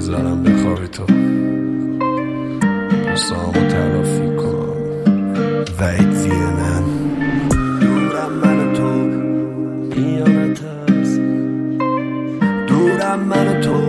نمیذارم بخوابی تو بسامو تلافی کن وید وینن دورم من تو بیا نترس دورم من تو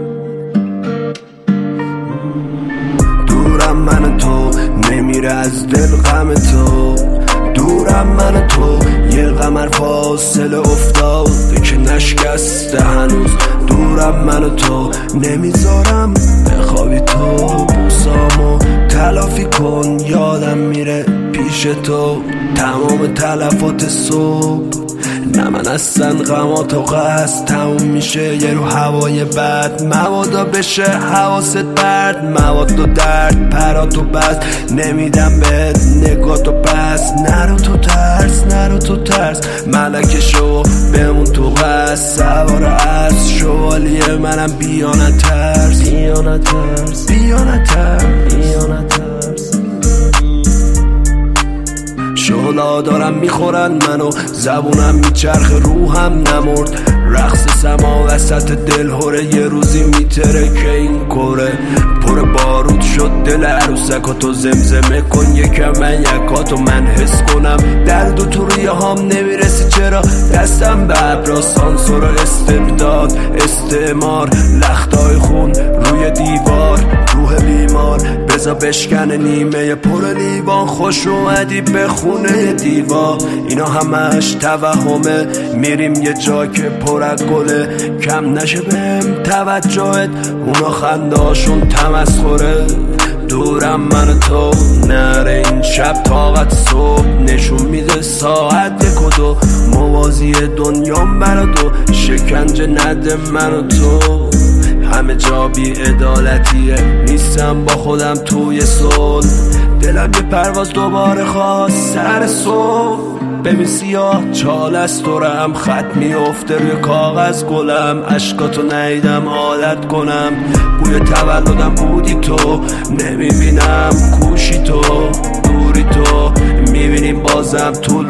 دورم من تو نمیره از دل غم تو دورم من تو یه قمر فاصله افتاده که نشکسته هنوز دورم من تو نمیذارم بخوابی تو بوسامو تلافی کن یادم میره پیش تو تمام تلفات صبح نه من اصلا غماتو قصد تموم میشه یه رو هوای بد موادا بشه حواست برد مواد و درد پراتو بس نمیدم بهت نگاتو بس نرو تو ترس نرو تو ترس ملکه شو بمون تو قصد سوار عرض شوالیه منم بیا نترس بیا نترس بیا نترس بیا نترس شعلا دارم میخورن منو زبونم میچرخ روحم نمرد رقص سما وسط دل هره یه روزی میتره که این کره پر بارود شد دل عروسکاتو زمزمه کن یکم من یکاتو من حس کنم دلدو تو ریه هام نمیرسی چرا دستم به ابرا سانسور استبداد استعمار لختای خون روی دیوار روح بیمار بزا بشکن نیمه پر لیوان خوش اومدی به خونه دیوار اینا همش توهمه میریم یه جا که پر از گله کم نشه بهم توجهت اونا خنداشون تمسخره دورم من تو نره این شب طاقت صبح نشون میده ساعت یک و دو موازی دنیام برا دو شکنجه نده من و تو همه جا بی عدالتیه نیستم با خودم توی صلح دلم یه پرواز دوباره خواست سر صبح ببین سیاه چال از دورم خط میفته روی کاغذ گلم عشقاتو نیدم عادت کنم بوی تولدم بودی تو نمیبینم کوشی تو دوری تو میبینیم بازم طول